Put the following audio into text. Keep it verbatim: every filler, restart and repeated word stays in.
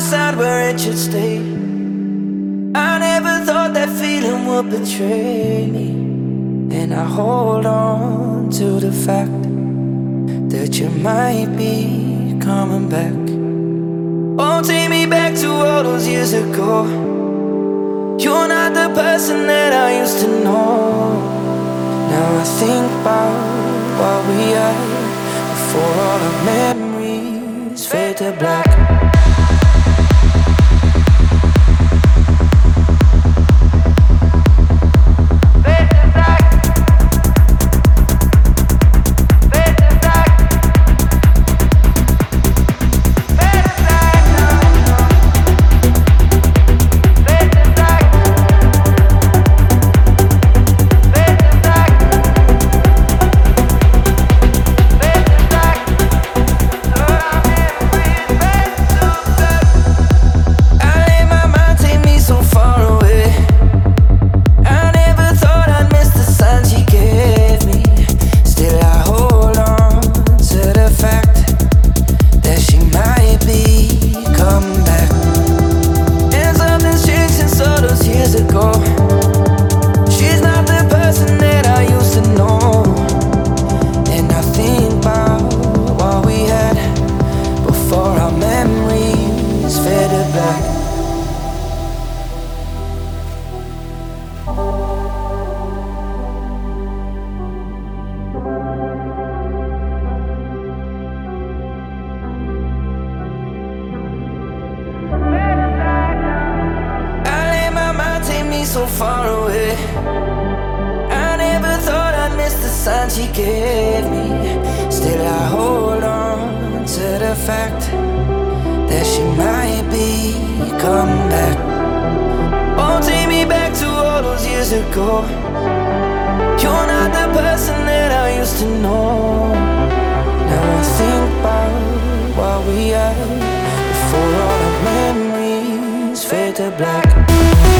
decide where it should stay. I never thought that feeling would betray me, and I hold on to the fact that you might be coming back. Oh, take me back to all those years ago. You're not the person that I used to know. Now I think about what we had before all the memories fade to black. So far away, I never thought I'd miss the sign she gave me. Still I hold on to the fact that she might be coming back. Oh, take me back to all those years ago. You're not the person that I used to know. Now I think about what we had before all the memories fade to black.